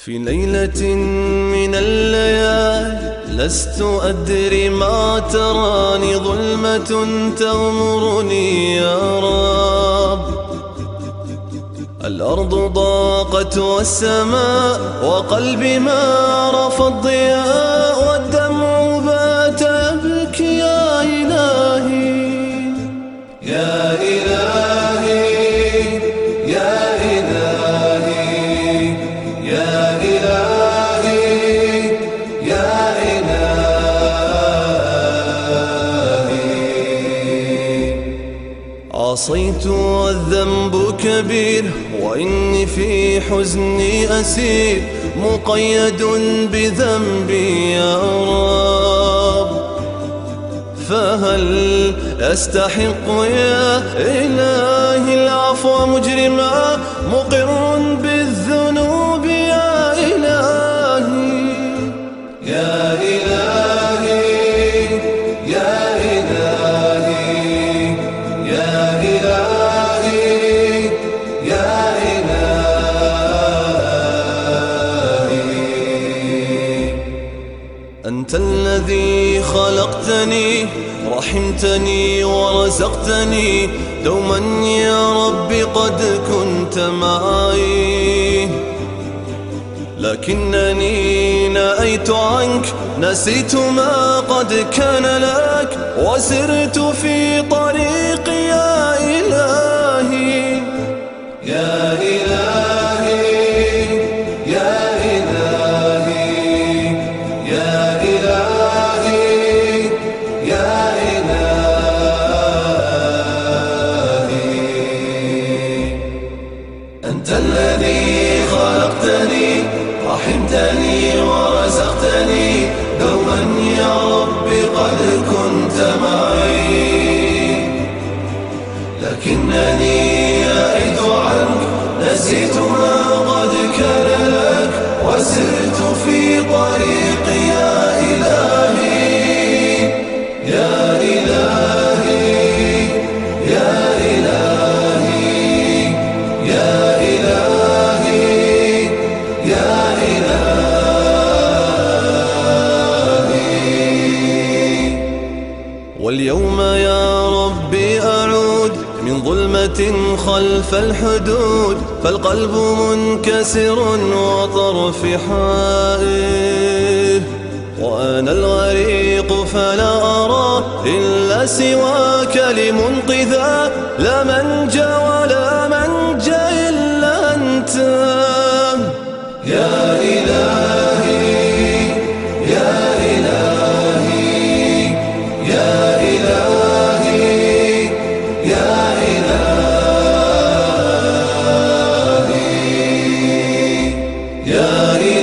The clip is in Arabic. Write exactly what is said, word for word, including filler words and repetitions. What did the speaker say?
في ليلة من الليالي لست أدري ما تراني، ظلمة تغمرني يا رب. الأرض ضاقت والسماء وقلبي ما رفض ضياء، والدمع بات يبكي يا إلهي يا إلهي يا إلهي يا إلهي يا إلهي. عصيت والذنب كبير وإني في حزني أسير، مقيد بذنبي يا رب. فهل أستحق يا إلهي العفو مجرما، مقر بالذنوب يا إلهي يا إلهي يا إلهي يا إلهي يا إلهي. أنت الذي خلقتني رحمتني ورزقتني، دوما يا رب قد كنت معي، لكنني نأيت عنك، نسيت ما قد كان لك، وسرت في طريقي يا إلهي يا إلهي يا إلهي يا إلهي يا إلهي. أنت الذي خلقتني رحمتني ورزقتني، دوما يا رب قد كنت معي، لكنني يئست عنك، نسيت ما قد كان لك، وسرت في طريقي يا إلهي يا إلهي يا إلهي يا إلهي يا إلهي. واليوم يا ربي أعود من ظلمة خلف الحدود، فالقلب منكسر وطرفي حائر، وأنا الغريق فلا أرى إلا سواك لمنقذا، لا منجا ولا منجا إلا أنت يا إلهي يا إلهي يا إلهي يا إلهي يا إلهي.